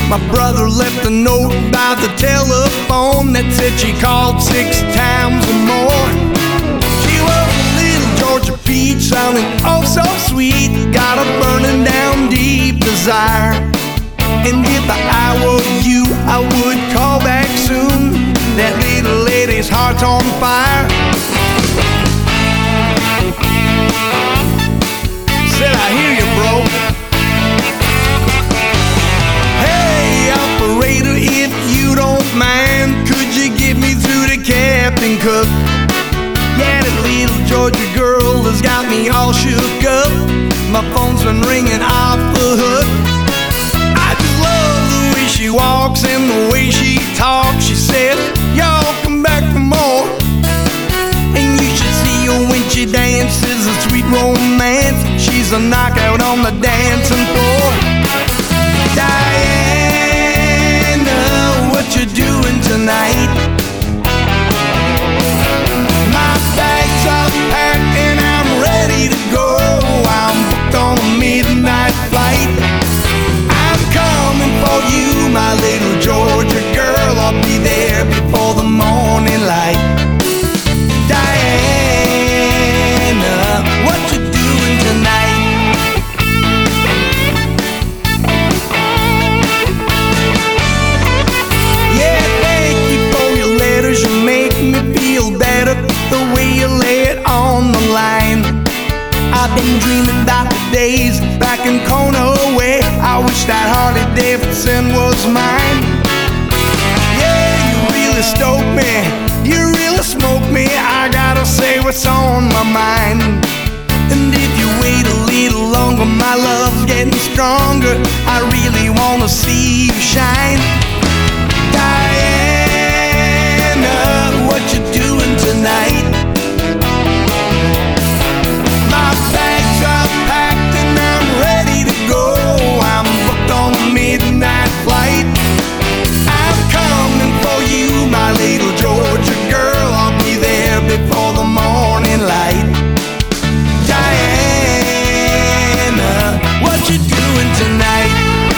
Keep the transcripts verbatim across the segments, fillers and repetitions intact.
My brother left a note by the telephone that said she called six times or more. She was a little Georgia peach, sounding oh so sweet, got a burning down deep desire. And if I were you, I would call back soon. That little lady's heart's on fire. Said I hear you, bro. Hey, operator, if you don't mind, could you get me through to Captain Cook? Yeah, that little Georgia girl has got me all shook up. My phone's been ringing off the hook. I just love the way she walks and the way she talks. She said, y'all come back for more. And you should see her when she dances, a sweet romance. She's a knockout on the dancing floor. Diana, what you doing tonight? My bags are packed and I'm ready to go. I'm booked on a midnight flight. I'm coming for you, my little Georgia girl. I'll be there before the morning light. Diana, what you doing tonight? Yeah, thank you for your letters. You make me feel better the way you lay it on the line. I've been dreaming about the days back in Kona way. I wish that Harley Davidson was mine. Yeah, you really stoke me, you really smoke me. I gotta say what's on my mind. And if you wait a little longer, my love's getting stronger. I really wanna see you shine. Diana, what you doing tonight? My bags are packed and I'm ready to go. I'm booked on a midnight flight. I'm coming for you, my little Georgia girl. I'll be there before the morning light. Diana, what you doing tonight?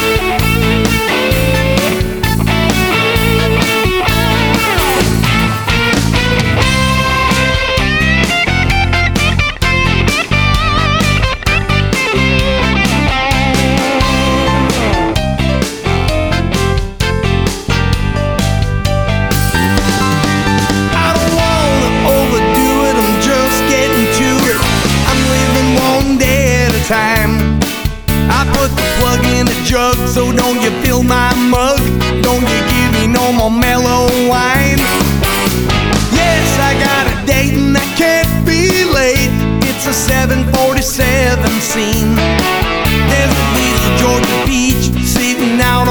Time. I put the plug in the jug, so don't you fill my mug. Don't you give me no more mellow wine. Yes, I got a date and I can't be late. It's a seven forty-seven scene. There's a little Georgia peach sitting out